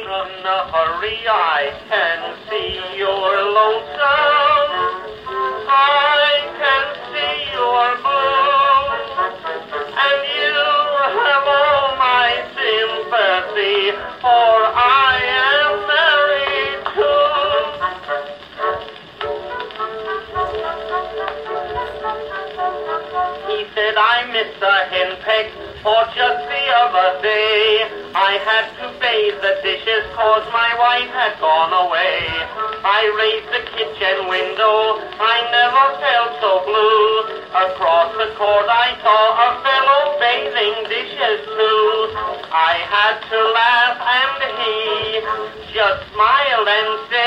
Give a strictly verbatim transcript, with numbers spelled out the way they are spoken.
in a hurry, I can see you're lonesome. I can see you're blue, and you have all my sympathy, for I am married too. He said, I missed a henpeck, for just the other day I had to bathe the dishes cause my wife had gone away. I raised the kitchen window, I never felt so blue. Across the court I saw a fellow bathing dishes too. I had to laugh and he just smiled and said,